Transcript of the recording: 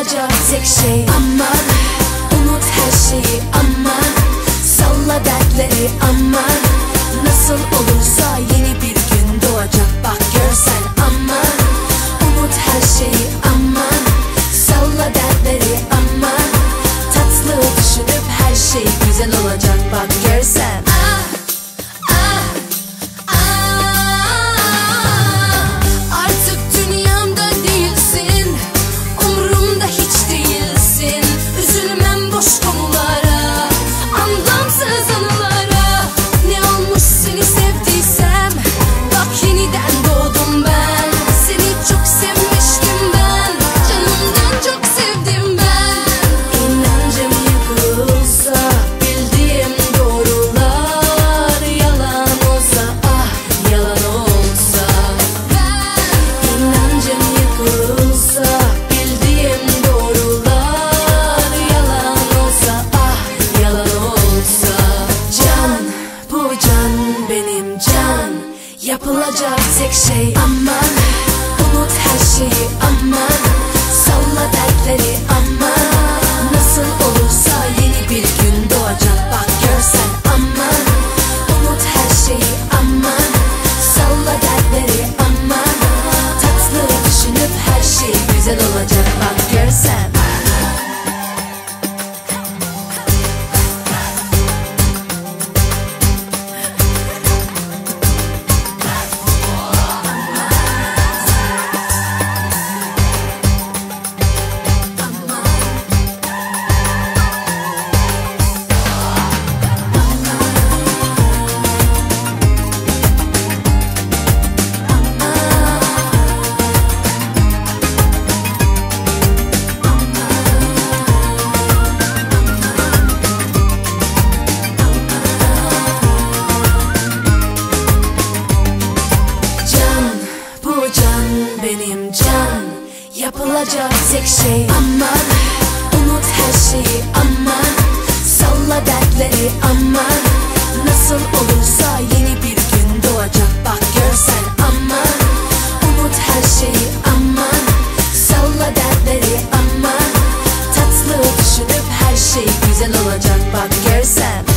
Yapılacak tek şey aman, unut her şeyi aman, salla dertleri aman. Nasıl olursa yeni bir gün doğacak bak görsen aman. Unut her şeyi aman, salla dertleri aman. Tatlı düşünüp her şey güzel olacak bak görsen. Artık dünyamda değilsin, umurumda hiç değilsin. Üzülmem boş konulara, anlamsız anılara. Ne olmuş seni sevdiysem, bak yeniden doğdum ben. Seni çok sevmiştim ben, canımdan çok sevdim ben. İnancım yıkılsa, bildiğim doğrular yalan olsa, ah yalan olsa. İnancım yıkılsa, bildiğim doğrular yalan olsa, ah yalan olsa. Can, bu can benim can. Yapılacak tek şey aman, unut her şeyi aman, salla dertleri aman. Nasıl olursa yeni bir gün doğacak bak görsen aman. Unut her şeyi aman, salla dertleri aman. Tatlı düşünüp her şey güzel olacak bak görsen. Benim can, yapılacak tek şey aman, unut her şeyi aman, salla dertleri aman. Nasıl olursa yeni bir gün doğacak bak görsen aman. Unut her şeyi aman, salla dertleri aman. Tatlı düşünüp her şey güzel olacak bak görsen.